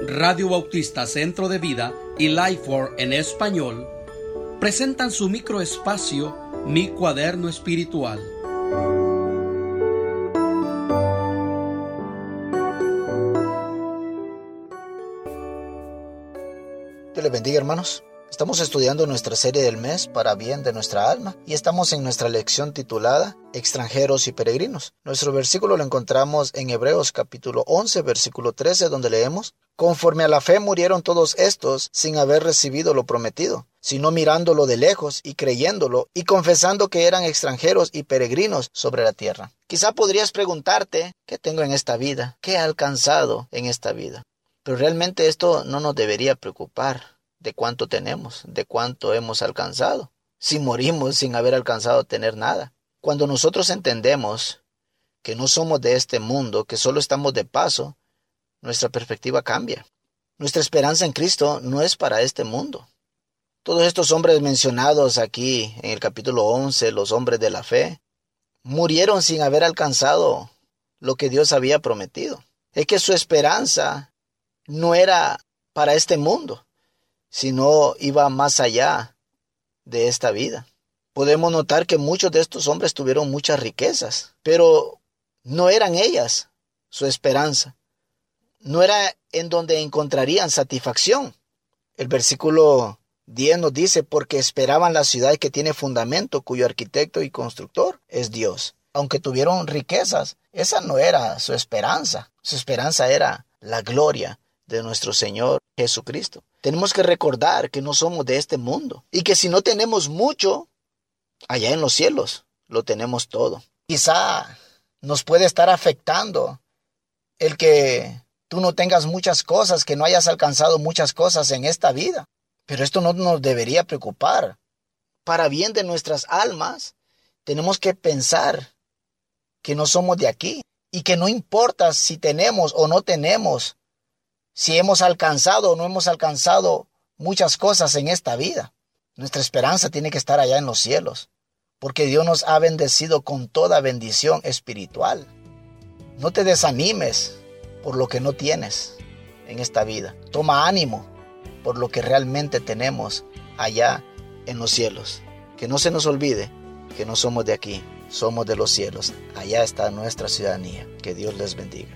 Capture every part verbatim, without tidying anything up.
Radio Bautista Centro de Vida y Lifeword en español presentan su microespacio Mi Cuaderno Espiritual. Dios les bendiga, hermanos. Estamos estudiando nuestra serie del mes para bien de nuestra alma y estamos en nuestra lección titulada Extranjeros y Peregrinos. Nuestro versículo lo encontramos en Hebreos capítulo once, versículo trece, donde leemos: Conforme a la fe murieron todos estos sin haber recibido lo prometido, sino mirándolo de lejos y creyéndolo y confesando que eran extranjeros y peregrinos sobre la tierra. Quizá podrías preguntarte, ¿qué tengo en esta vida? ¿Qué he alcanzado en esta vida? Pero realmente esto no nos debería preocupar. De cuánto tenemos, de cuánto hemos alcanzado, si morimos sin haber alcanzado a tener nada. Cuando nosotros entendemos que no somos de este mundo, que solo estamos de paso, nuestra perspectiva cambia. Nuestra esperanza en Cristo no es para este mundo. Todos estos hombres mencionados aquí en el capítulo once, los hombres de la fe, murieron sin haber alcanzado lo que Dios había prometido. Es que su esperanza no era para este mundo, sino iba más allá de esta vida. Podemos notar que muchos de estos hombres tuvieron muchas riquezas, pero no eran ellas su esperanza. No era en donde encontrarían satisfacción. El versículo diez nos dice: porque esperaban la ciudad que tiene fundamento, cuyo arquitecto y constructor es Dios. Aunque tuvieron riquezas, esa no era su esperanza. Su esperanza era la gloria de nuestro Señor Jesucristo. Tenemos que recordar que no somos de este mundo y que si no tenemos mucho, allá en los cielos lo tenemos todo. Quizá nos puede estar afectando el que tú no tengas muchas cosas, que no hayas alcanzado muchas cosas en esta vida, pero esto no nos debería preocupar. Para bien de nuestras almas, tenemos que pensar que no somos de aquí y que no importa si tenemos o no tenemos, si hemos alcanzado o no hemos alcanzado muchas cosas en esta vida. Nuestra esperanza tiene que estar allá en los cielos, porque Dios nos ha bendecido con toda bendición espiritual. No te desanimes por lo que no tienes en esta vida. Toma ánimo por lo que realmente tenemos allá en los cielos. Que no se nos olvide que no somos de aquí, somos de los cielos. Allá está nuestra ciudadanía. Que Dios les bendiga.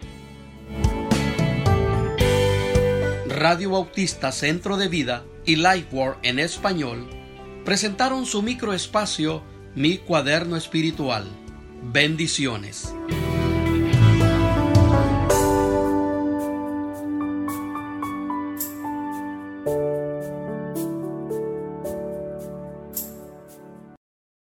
Radio Bautista Centro de Vida y Lifeword en español presentaron su microespacio Mi Cuaderno Espiritual. Bendiciones.